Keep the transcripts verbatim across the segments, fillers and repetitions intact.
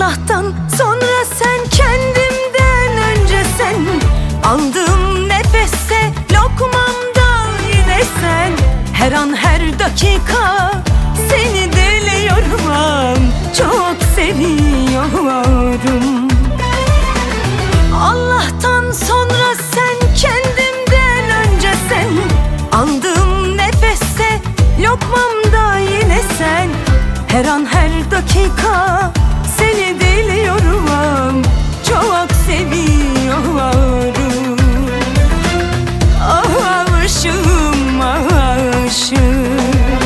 Allah'tan sonra sen, kendimden önce sen. Aldığım nefeste, lokmamda yine sen. Her an her dakika seni diliyorum, çok seviyorum. Allah'tan sonra sen, kendimden önce sen. Aldığım nefeste, lokmamda yine sen. Her an her dakika seni diliyorum, çok seviyorum. Ah aşığım, aşığım.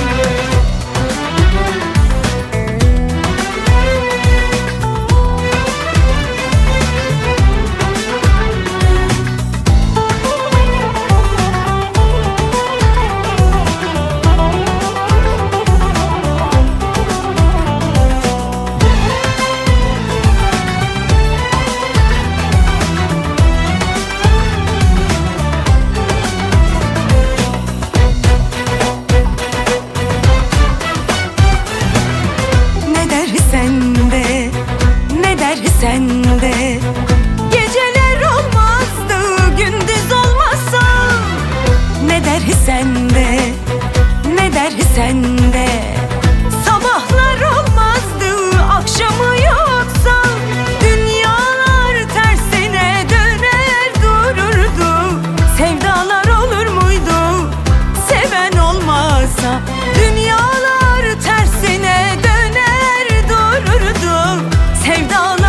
Sen de geceler olmazdı, gündüz olmasa. Ne dersen de, ne dersen de sabahlar olmazdı, akşamı yoksa. Dünyalar tersine döner dururdu, sevdalar olur muydu seven olmasa? Dünyalar tersine döner dururdu, sevdalar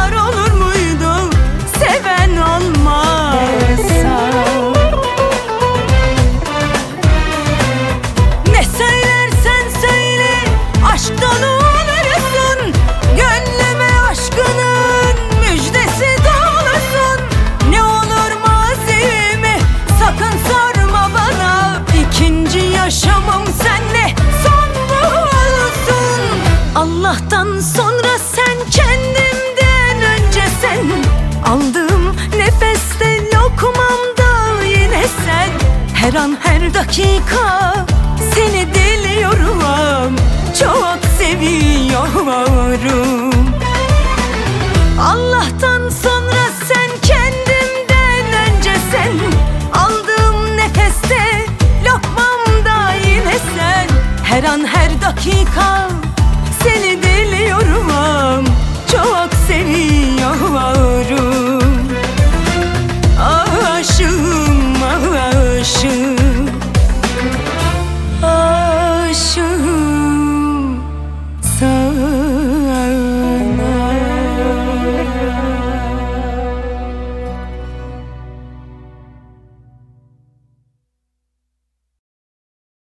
Allah'tan sonra sen, kendimden önce sen. Aldığım nefeste, lokmamda yine sen. Her an her dakika seni diliyorum, çok seviyorum.